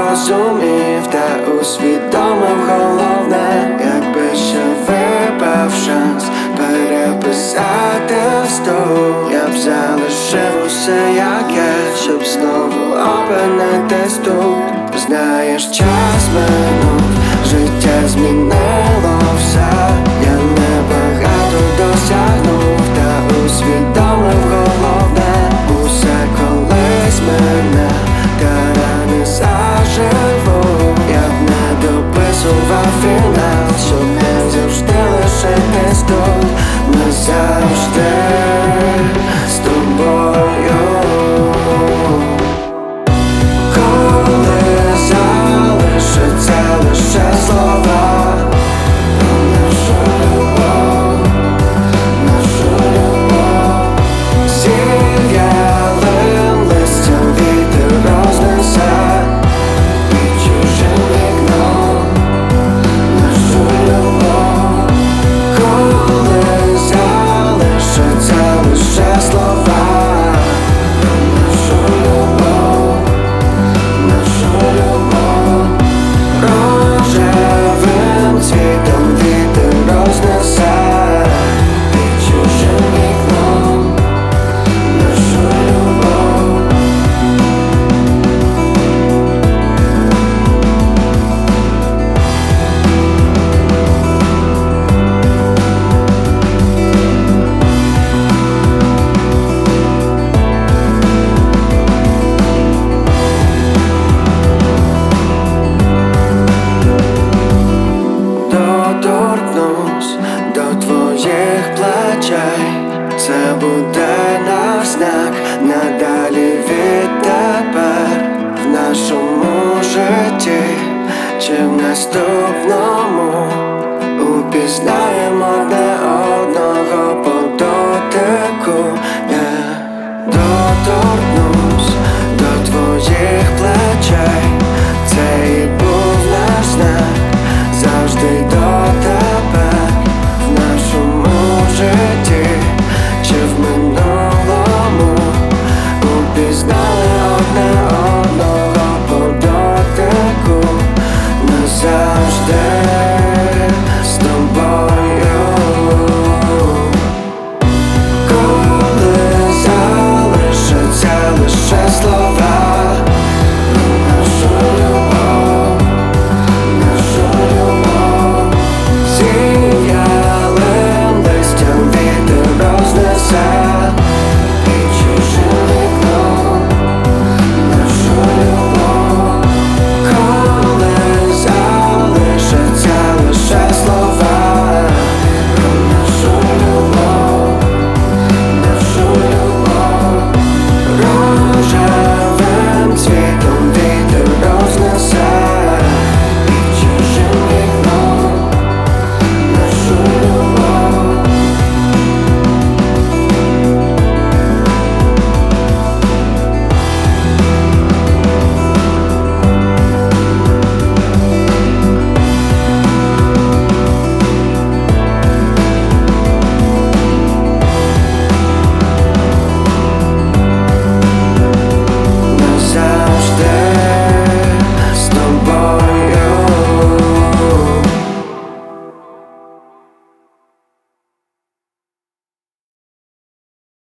зрозумів та усвідомив головне, якби ще випав шанс переписати вступ, я б залишив усе як є, щоб знову опинитись тут. Знаєш, час минув, життя змінило все. Я небагато досягнув та усвідомив головне, усе колись мене та рани заживу. Я б не дописував фінал, щоб не завжди лишитись тут. Назавжди з тобою. Коли залишаться лише слова про нашу любов, нашу любов. Зів'ялим листям вітер рознесе під чужим вікном нашу любов. Коли залишаться лише слова про нашу любов, нашу любов. Рожевим цвітом вітер рознесе під чужим вікном нашу любов. Доторкнусь до твоїх плечей, це буде наш знак надалі відтепер в нашому житті чи в наступному. Упізнаємо одне одного по дотику. Доторкнусь до твоїх плечей, це і був наш знак завжди й дотепер в нашому житті чи в минулому. Упізнали